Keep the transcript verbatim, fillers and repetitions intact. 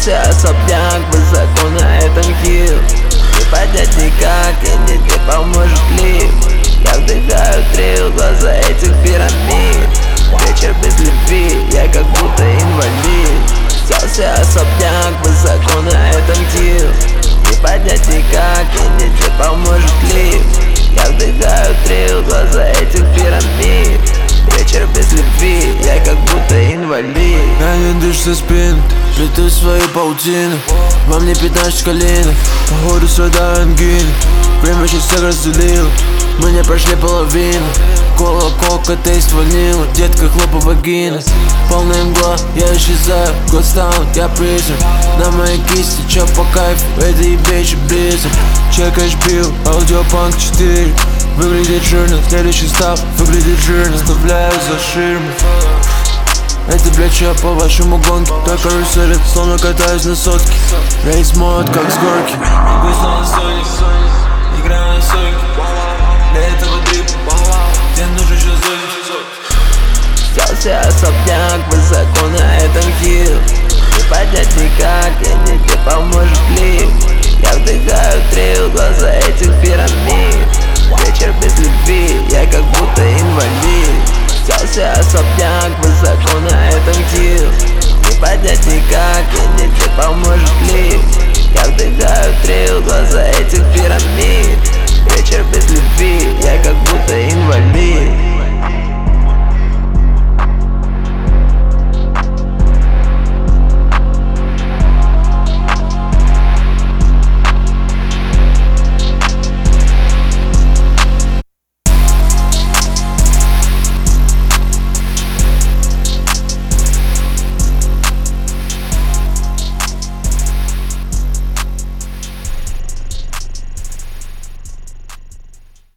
Взялся особняк, высоко на этом хил. Не поднять никак, и не ты поможет ли. Я вдыхаю трил, глаза этих пирамид. Вечер без любви, я как будто инвалид. Взялся особняк, высоко на этом хил. Не поднять никак, и не ты поможет ли. Я вдыхаю трил, глаза этих пирамид. Вечер без любви, я как будто инвалид. Я не дышу со спины, плету свои паутины. Вам не пятнадцать колено, походу сюда ангины. Время сейчас всех разделило, мы не прошли половину. Кола, кока, тейст ванила, детка, хлопа, вагина. Полная мгла, я исчезаю, год стану, я призрак. На моей кисти, чё по кайфу, это ебейший близок. Чекаешь пил, аудиопанк четыре. Выглядит жирно, следующий став, выглядит жирно. Оставляю за ширмой. Это, блядь, чё по вашему гонке? Той карусели, словно катаюсь на сотке. Рейс мод, как с горки. Пусть на соник, играю на сойке. Для этого дрипа, тебе нужен еще зоник. Взялся особняк, высоко на этом хил. Не поднять никак, и не ты поможет ли. Я вдыхаю трил, глаза этих пирамид. Вечер без любви, я как будто инвалид. Взялся особняк, высоко на этом хил. Не поднять никак, и не ты поможет ли. Я вдыхаю трил, глаза этих пирамид. Вечер без любви, я как будто